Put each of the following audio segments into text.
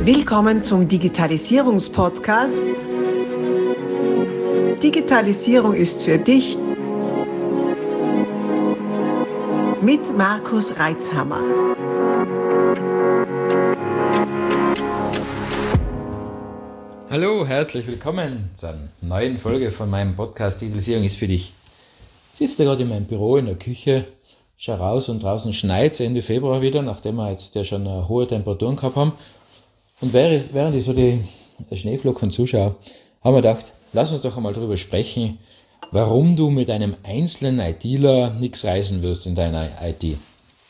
Willkommen zum Digitalisierungspodcast. Digitalisierung ist für dich mit Markus Reitzhammer. Hallo, herzlich willkommen zu einer neuen Folge von meinem Podcast Digitalisierung ist für dich. Ich sitze gerade in meinem Büro in der Küche, schau raus und draußen schneit es Ende Februar wieder, nachdem wir jetzt ja schon hohe Temperaturen gehabt haben. Und während ich so die Schneeflocken zuschaue, haben wir gedacht, lass uns doch einmal darüber sprechen, warum du mit einem einzelnen ITler nichts reißen wirst in deiner IT.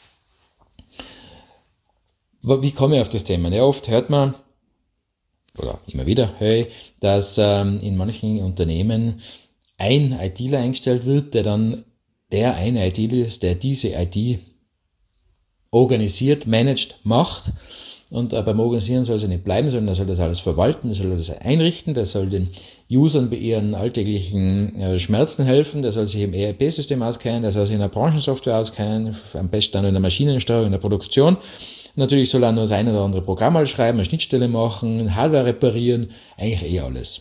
Wie komme ich auf das Thema? Ja, oft hört man, oder immer wieder höre ich, dass in manchen Unternehmen ein ITler eingestellt wird, der eine ITler ist, der diese IT organisiert, managt, macht. Und beim Organisieren soll es nicht bleiben, sondern er soll das alles verwalten, er soll das einrichten, der soll den Usern bei ihren alltäglichen Schmerzen helfen, der soll sich im ERP-System auskennen, der soll sich in der Branchensoftware auskennen, am besten dann in der Maschinensteuerung, in der Produktion. Natürlich soll er nur das ein oder andere Programm mal schreiben, eine Schnittstelle machen, Hardware reparieren, eigentlich alles.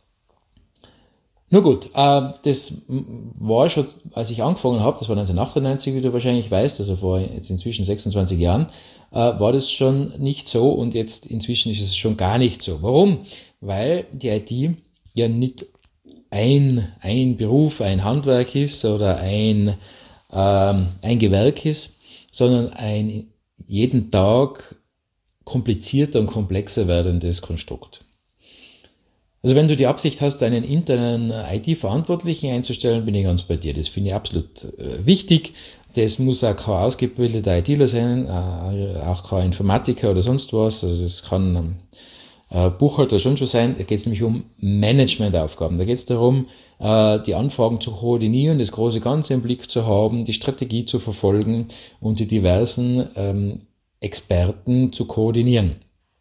Nur gut, das war schon, als ich angefangen habe, das war 1998, wie du wahrscheinlich weißt, also vor jetzt inzwischen 26 Jahren, war das schon nicht so und jetzt inzwischen ist es schon gar nicht so. Warum? Weil die IT ja nicht ein Beruf, ein Handwerk ist oder ein Gewerk ist, sondern ein jeden Tag komplizierter und komplexer werdendes Konstrukt. Also wenn du die Absicht hast, einen internen IT-Verantwortlichen einzustellen, bin ich ganz bei dir. Das finde ich absolut wichtig. Das muss auch kein ausgebildeter ITler sein, auch kein Informatiker oder sonst was. Also das kann Buchhalter schon sein. Da geht es nämlich um Managementaufgaben. Da geht es darum, die Anfragen zu koordinieren, das große Ganze im Blick zu haben, die Strategie zu verfolgen und die diversen Experten zu koordinieren.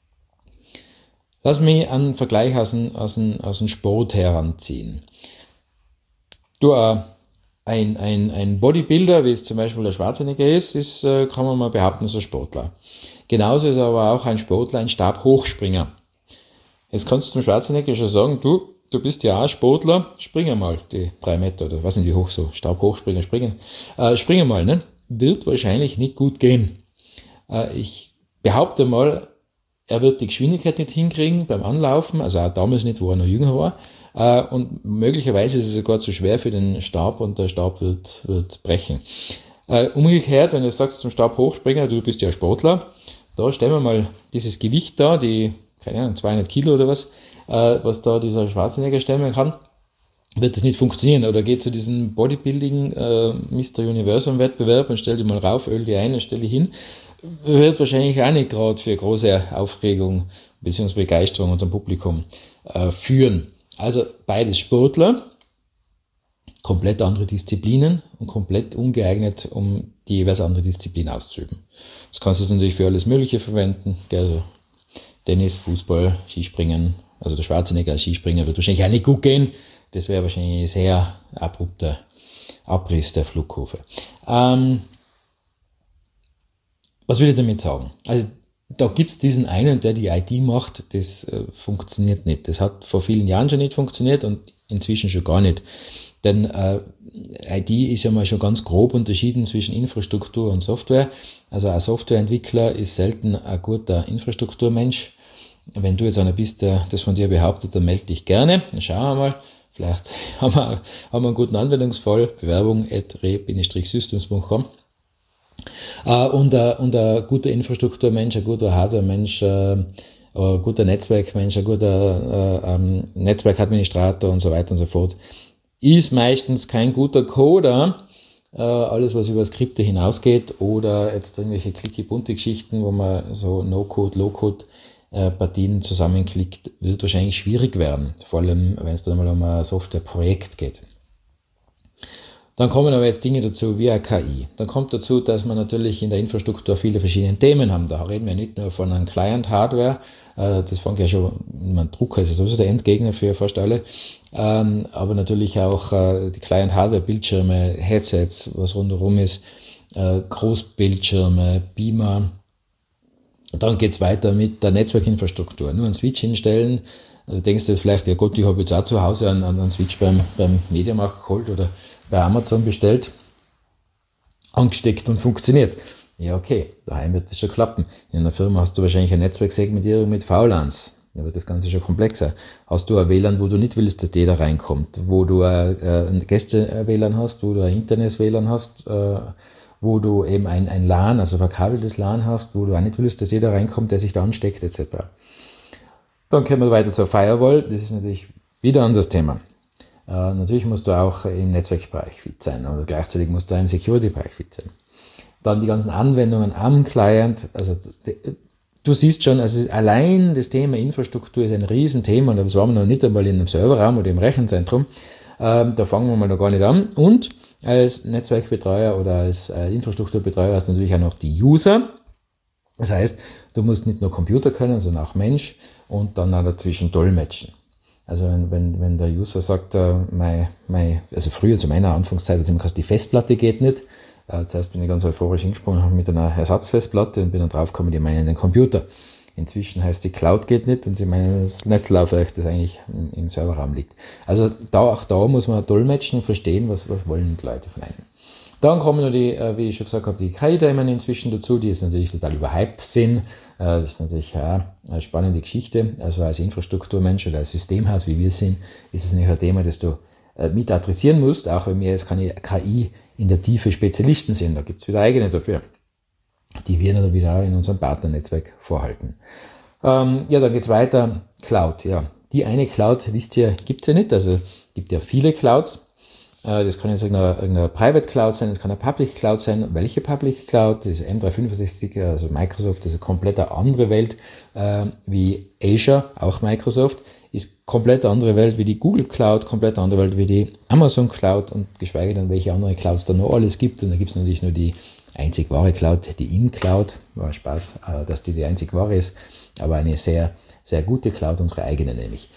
Lass mich einen Vergleich aus dem Sport heranziehen. Du, ein Bodybuilder, wie es zum Beispiel der Schwarzenegger ist, kann man mal behaupten, ist ein Sportler. Genauso ist aber auch ein Sportler ein Stabhochspringer. Jetzt kannst du zum Schwarzenegger schon sagen, du bist ja auch Sportler, spring einmal die 3 Meter oder was sind die hoch so, Stabhochspringer, spring einmal, ne? Wird wahrscheinlich nicht gut gehen. Ich behaupte mal, er wird die Geschwindigkeit nicht hinkriegen beim Anlaufen, also auch damals nicht, wo er noch jünger war. Und möglicherweise ist es sogar zu schwer für den Stab und der Stab wird brechen. Umgekehrt, wenn du sagst zum Stabhochspringer, du bist ja Sportler, da stellen wir mal dieses Gewicht da, die, keine Ahnung, 200 Kilo oder was da dieser Schwarzenegger stemmen kann, wird das nicht funktionieren. Oder geht zu diesem Bodybuilding Mr. Universum Wettbewerb und stell dich mal rauf, öl dich ein und stell dich hin. Wird wahrscheinlich auch nicht gerade für große Aufregung bzw. Begeisterung unserem Publikum führen. Also beides Sportler, komplett andere Disziplinen und komplett ungeeignet, um die jeweils andere Disziplin auszuüben. Das kannst du natürlich für alles Mögliche verwenden, also Tennis, Fußball, Skispringen. Also der Schwarzenegger als Skispringer wird wahrscheinlich auch nicht gut gehen. Das wäre wahrscheinlich ein sehr abrupter Abriss der Flugkurve. Was will ich damit sagen? Also da gibt es diesen einen, der die IT macht, das funktioniert nicht. Das hat vor vielen Jahren schon nicht funktioniert und inzwischen schon gar nicht. Denn IT ist ja mal schon ganz grob unterschieden zwischen Infrastruktur und Software. Also ein Softwareentwickler ist selten ein guter Infrastrukturmensch. Wenn du jetzt einer bist, der das von dir behauptet, dann melde dich gerne. Dann schauen wir mal. Vielleicht haben wir einen guten Anwendungsfall. Bewerbung@re-systems.com. Und ein guter Infrastrukturmensch, ein guter Hardware-Mensch, ein guter Netzwerkmensch, ein guter Netzwerkadministrator und so weiter und so fort, ist meistens kein guter Coder. Alles, was über Skripte hinausgeht oder jetzt irgendwelche clicky-bunte Geschichten, wo man so No-Code, Low-Code Partien zusammenklickt, wird wahrscheinlich schwierig werden. Vor allem, wenn es dann mal um ein Softwareprojekt geht. Dann kommen aber jetzt Dinge dazu wie eine KI. Dann kommt dazu, dass man natürlich in der Infrastruktur viele verschiedene Themen haben. Da reden wir nicht nur von einem Client-Hardware, das fängt ja schon, mein Drucker ist sowieso der Endgegner für fast alle, aber natürlich auch die Client-Hardware, Bildschirme, Headsets, was rundherum ist, Großbildschirme, Beamer, Und dann geht es weiter mit der Netzwerkinfrastruktur. Nur einen Switch hinstellen, du denkst jetzt vielleicht, ja Gott, ich habe jetzt auch zu Hause einen Switch beim Mediamarkt geholt oder bei Amazon bestellt, angesteckt und funktioniert. Ja, okay, daheim wird das schon klappen. In einer Firma hast du wahrscheinlich eine Netzwerksegmentierung mit VLANs. Da wird das Ganze schon komplexer. Hast du ein WLAN, wo du nicht willst, dass jeder reinkommt, wo du ein Gäste-WLAN hast, wo du ein Internet-WLAN hast, wo du eben ein LAN, also verkabeltes LAN hast, wo du auch nicht willst, dass jeder reinkommt, der sich da ansteckt, etc. Dann kommen wir weiter zur Firewall. Das ist natürlich wieder ein anderes Thema. Natürlich musst du auch im Netzwerkbereich fit sein, oder gleichzeitig musst du auch im Security-Bereich fit sein. Dann die ganzen Anwendungen am Client, also du siehst schon, also allein das Thema Infrastruktur ist ein Riesenthema, und das waren wir noch nicht einmal in einem Serverraum oder im Rechenzentrum, da fangen wir mal noch gar nicht an. Und als Netzwerkbetreuer oder als Infrastrukturbetreuer hast du natürlich auch noch die User. Das heißt, du musst nicht nur Computer können, sondern auch Mensch und dann auch dazwischen dolmetschen. Also wenn der User sagt, also früher zu meiner Anfangszeit hat immer gesagt, die Festplatte geht nicht. Zuerst bin ich ganz euphorisch hingesprungen, habe mit einer Ersatzfestplatte und bin dann draufgekommen, die meinen den Computer. Inzwischen heißt die Cloud geht nicht und sie meinen das Netzlaufwerk, das eigentlich im Serverraum liegt. Also auch da muss man dolmetschen und verstehen, was wollen die Leute von einem. Dann kommen noch die, wie ich schon gesagt habe, die KI-Themen inzwischen dazu, die jetzt natürlich total überhyped sind. Das ist natürlich eine spannende Geschichte. Also als Infrastrukturmensch oder als Systemhaus, wie wir sind, ist es natürlich ein Thema, das du mit adressieren musst, auch wenn wir jetzt keine KI in der Tiefe Spezialisten sind. Da gibt es wieder eigene dafür, die wir dann wieder auch in unserem Partnernetzwerk vorhalten. Dann geht es weiter. Cloud, ja. Die eine Cloud, wisst ihr, gibt es ja nicht. Also gibt ja viele Clouds. Das kann jetzt irgendeine Private Cloud sein, das kann eine Public Cloud sein. Welche Public Cloud? Das ist M365, also Microsoft, das ist eine komplett andere Welt wie Azure, auch Microsoft, ist komplett andere Welt wie die Google Cloud, komplett andere Welt wie die Amazon Cloud und geschweige denn, welche andere Clouds da noch alles gibt. Und da gibt es natürlich nur die einzig wahre Cloud, die In-Cloud. War Spaß, dass die einzig wahre ist, aber eine sehr, sehr gute Cloud, unsere eigene nämlich.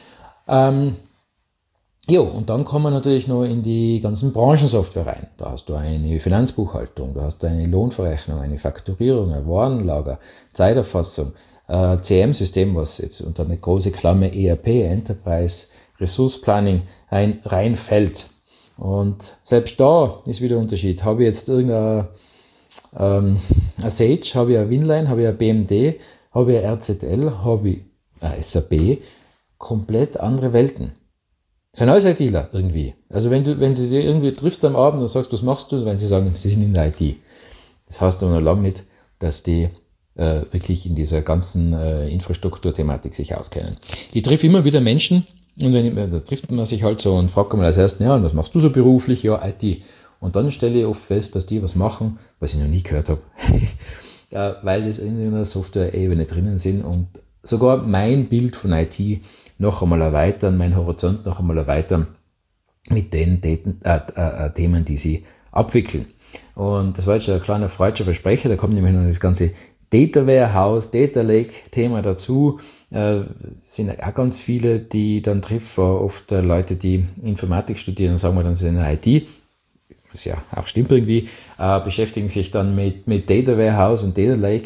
Und dann kommen wir natürlich noch in die ganzen Branchensoftware rein. Da hast du eine Finanzbuchhaltung, da hast du eine Lohnverrechnung, eine Fakturierung, ein Warenlager, Zeiterfassung, CM-System, was jetzt unter eine große Klammer ERP, Enterprise, Resource Planning reinfällt. Und selbst da ist wieder ein Unterschied. Habe ich jetzt irgendein Sage, habe ich ein Winline, habe ich ein BMD, habe ich ein RZL, habe ich ein SAP, komplett andere Welten. Das sind alles ITler irgendwie. Also wenn du sie irgendwie triffst am Abend und sagst, was machst du, wenn sie sagen, sie sind in der IT. Das heißt aber noch lange nicht, dass die wirklich in dieser ganzen Infrastrukturthematik sich auskennen. Ich treffe immer wieder Menschen und da trifft man sich halt so und fragt mal als erstes, ja, und was machst du so beruflich? Ja, IT. Und dann stelle ich oft fest, dass die was machen, was ich noch nie gehört habe, weil das in einer Software-Ebene drinnen sind und sogar mein Bild von IT noch einmal erweitern, mein Horizont noch einmal erweitern mit den Themen, die sie abwickeln. Und das war jetzt schon ein kleiner freudscher Versprecher, da kommt nämlich noch das ganze Data Warehouse, Data Lake Thema dazu. Sind auch ganz viele, die dann treffen, oft Leute, die Informatik studieren und sagen wir dann, sie sind in der IT, was ja auch stimmt irgendwie, beschäftigen sich dann mit Data Warehouse und Data Lake.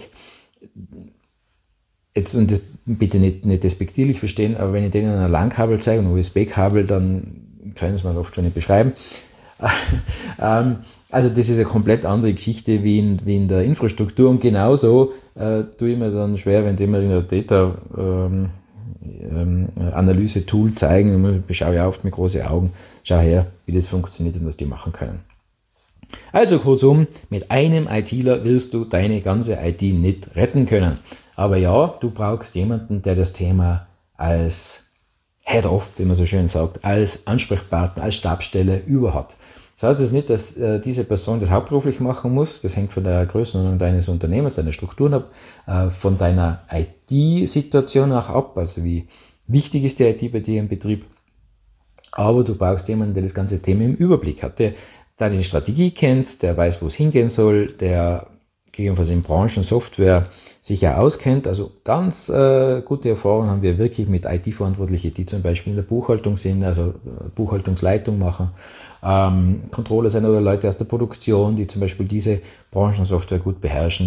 Jetzt, und das bitte nicht despektierlich verstehen, aber wenn ich denen ein LAN-Kabel zeige und ein USB-Kabel, dann können sie es mir oft schon nicht beschreiben. Also das ist eine komplett andere Geschichte wie in der Infrastruktur und genauso tue ich mir dann schwer, wenn die mir irgendein Data-Analyse-Tool zeigen und dann schaue ich oft mit großen Augen, schau her, wie das funktioniert und was die machen können. Also kurzum, mit einem ITler wirst du deine ganze IT nicht retten können. Aber ja, du brauchst jemanden, der das Thema als Head-Off, wie man so schön sagt, als Ansprechpartner, als Stabsstelle über hat. Das heißt jetzt nicht, dass diese Person das hauptberuflich machen muss. Das hängt von der Größenordnung deines Unternehmens, deiner Strukturen ab, von deiner IT-Situation auch ab. Also wie wichtig ist die IT bei dir im Betrieb. Aber du brauchst jemanden, der das ganze Thema im Überblick hat, der deine Strategie kennt, der weiß, wo es hingehen soll, der gegebenenfalls in Branchen Software sich ja auskennt. Also ganz gute Erfahrungen haben wir wirklich mit IT-Verantwortlichen, die zum Beispiel in der Buchhaltung sind, also Buchhaltungsleitung machen, Controller sein oder Leute aus der Produktion, die zum Beispiel diese Branchensoftware gut beherrschen,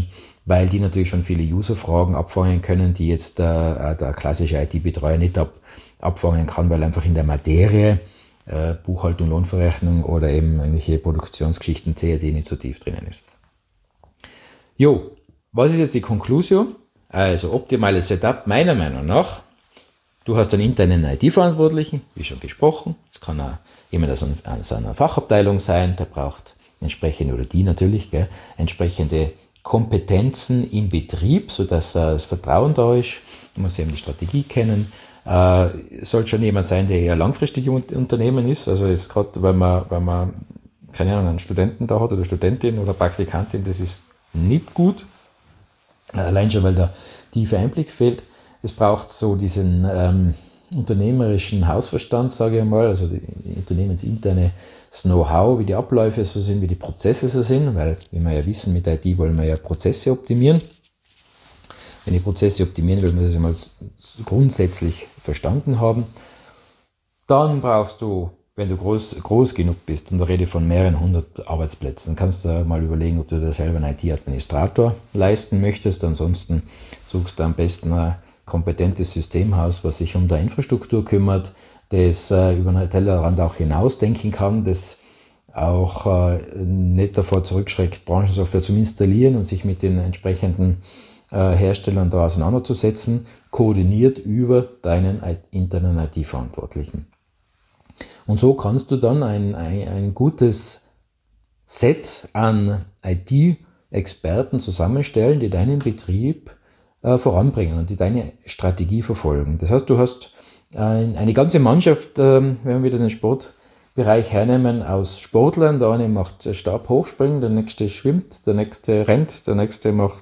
weil die natürlich schon viele User-Fragen abfangen können, die jetzt der klassische IT-Betreuer nicht abfangen kann, weil einfach in der Materie Buchhaltung, Lohnverrechnung oder eben irgendwelche Produktionsgeschichten CAD nicht so tief drinnen ist. Jo, was ist jetzt die Konklusion? Also optimales Setup meiner Meinung nach. Du hast einen internen IT-Verantwortlichen, wie schon gesprochen. Es kann auch jemand aus einer Fachabteilung sein, der braucht entsprechende, oder die natürlich, entsprechende Kompetenzen im Betrieb, sodass das Vertrauen da ist. Du musst eben die Strategie kennen. Soll schon jemand sein, der eher langfristig im Unternehmen ist. Also ist gerade, wenn man keine Ahnung, einen Studenten da hat oder Studentin oder Praktikantin, das ist nicht gut. Allein schon, weil der tiefe Einblick fehlt. Es braucht so diesen unternehmerischen Hausverstand, sage ich mal, also die unternehmensinterne Know-how, wie die Abläufe so sind, wie die Prozesse so sind, weil, wie wir ja wissen, mit IT wollen wir ja Prozesse optimieren. Wenn ich Prozesse optimieren will, muss ich es mal grundsätzlich verstanden haben. Dann brauchst du, wenn du groß genug bist, und da rede ich von mehreren hundert Arbeitsplätzen, kannst du mal überlegen, ob du da selber einen IT-Administrator leisten möchtest. Ansonsten suchst du am besten ein kompetentes Systemhaus, was sich um die Infrastruktur kümmert, das über einen Tellerrand auch hinausdenken kann, das auch nicht davor zurückschreckt, Branchensoftware zu installieren und sich mit den entsprechenden Herstellern da auseinanderzusetzen, koordiniert über deinen internen IT-Verantwortlichen. Und so kannst du dann ein gutes Set an IT-Experten zusammenstellen, die deinen Betrieb voranbringen und die deine Strategie verfolgen. Das heißt, du hast eine ganze Mannschaft, wenn wir wieder den Sportbereich hernehmen, aus Sportlern. Der eine macht Stabhochspringen, der nächste schwimmt, der nächste rennt, der nächste macht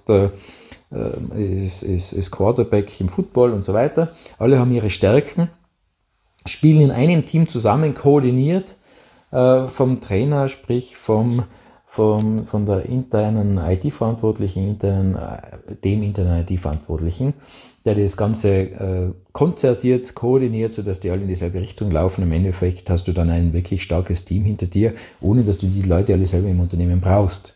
ist Quarterback im Football und so weiter. Alle haben ihre Stärken, spielen in einem Team zusammen, koordiniert vom Trainer, sprich von der internen IT-Verantwortlichen, dem internen IT-Verantwortlichen, der das Ganze konzertiert, koordiniert, sodass die alle in dieselbe Richtung laufen. Im Endeffekt hast du dann ein wirklich starkes Team hinter dir, ohne dass du die Leute alle selber im Unternehmen brauchst.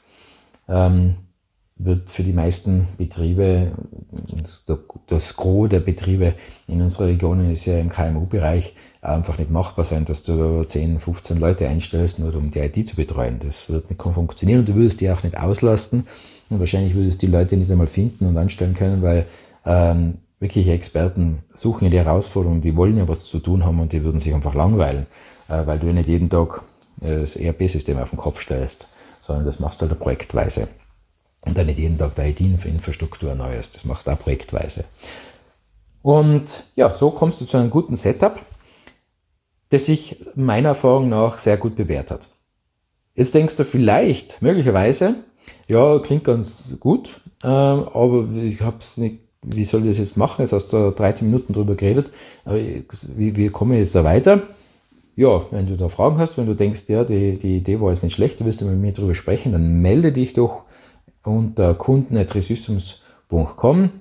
Wird für die meisten Betriebe, das Gros der Betriebe in unserer Region ist ja im KMU-Bereich, einfach nicht machbar sein, dass du 10, 15 Leute einstellst, nur um die IT zu betreuen. Das wird nicht funktionieren und du würdest die auch nicht auslasten und wahrscheinlich würdest du die Leute nicht einmal finden und anstellen können, weil wirkliche Experten suchen ja die Herausforderungen, die wollen ja was zu tun haben und die würden sich einfach langweilen, weil du ja nicht jeden Tag das ERP-System auf den Kopf stellst, sondern das machst du halt projektweise. Und dann nicht jeden Tag die IT-Infrastruktur Neues, das machst du auch projektweise. Und ja, so kommst du zu einem guten Setup, das sich meiner Erfahrung nach sehr gut bewährt hat. Jetzt denkst du vielleicht, möglicherweise, ja, klingt ganz gut, aber ich habe es nicht, wie soll ich das jetzt machen? Jetzt hast du 13 Minuten drüber geredet, aber wie komme ich jetzt da weiter? Ja, wenn du da Fragen hast, wenn du denkst, ja, die Idee war jetzt nicht schlecht, du willst mit mir drüber sprechen, dann melde dich doch unter kunden@resystems.com,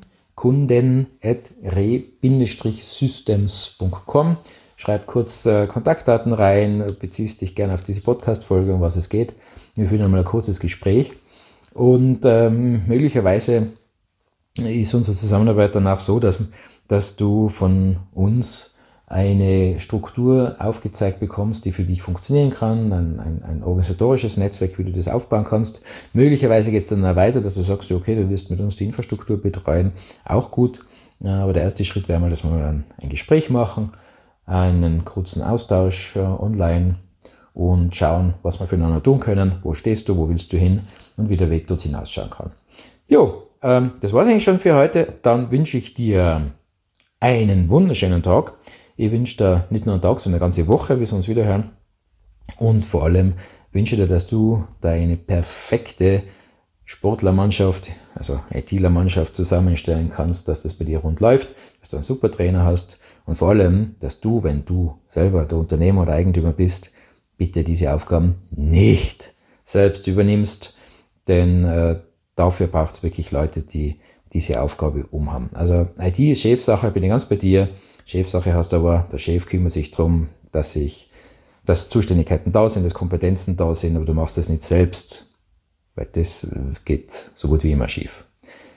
kunden@re-systems.com. Schreib kurz Kontaktdaten rein, beziehst dich gerne auf diese Podcast-Folge, um was es geht. Wir führen einmal ein kurzes Gespräch und möglicherweise ist unsere Zusammenarbeit danach so, dass du von uns eine Struktur aufgezeigt bekommst, die für dich funktionieren kann, ein organisatorisches Netzwerk, wie du das aufbauen kannst. Möglicherweise geht es dann weiter, dass du sagst, okay, du wirst mit uns die Infrastruktur betreuen, auch gut. Aber der erste Schritt wäre mal, dass wir dann ein Gespräch machen, einen kurzen Austausch online und schauen, was wir füreinander tun können, wo stehst du, wo willst du hin und wie der Weg dorthin ausschauen kann. Jo, das war es eigentlich schon für heute. Dann wünsche ich dir einen wunderschönen Tag. Ich wünsche dir nicht nur einen Tag, sondern eine ganze Woche, bis wir uns wieder hören. Und vor allem wünsche dir, dass du deine perfekte Sportlermannschaft, also ITler-Mannschaft zusammenstellen kannst, dass das bei dir rund läuft, dass du einen super Trainer hast und vor allem, dass du, wenn du selber der Unternehmer oder Eigentümer bist, bitte diese Aufgaben nicht selbst übernimmst, denn dafür braucht es wirklich Leute, die diese Aufgabe umhaben. Also IT ist Chefsache, bin ich ganz bei dir. Chefsache heißt aber, der Chef kümmert sich darum, dass Zuständigkeiten da sind, dass Kompetenzen da sind, aber du machst das nicht selbst, weil das geht so gut wie immer schief.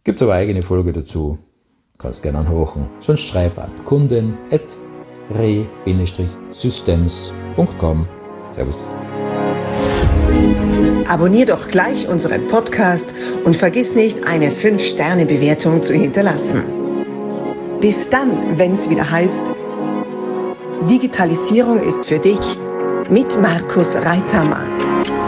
Gibt es aber eine eigene Folge dazu. Kannst gerne anhören. Sonst schreib an kunden@re-systems.com. Servus. Abonnier doch gleich unseren Podcast und vergiss nicht, eine 5-Sterne-Bewertung zu hinterlassen. Bis dann, wenn es wieder heißt, Digitalisierung ist für dich mit Markus Reitzhammer.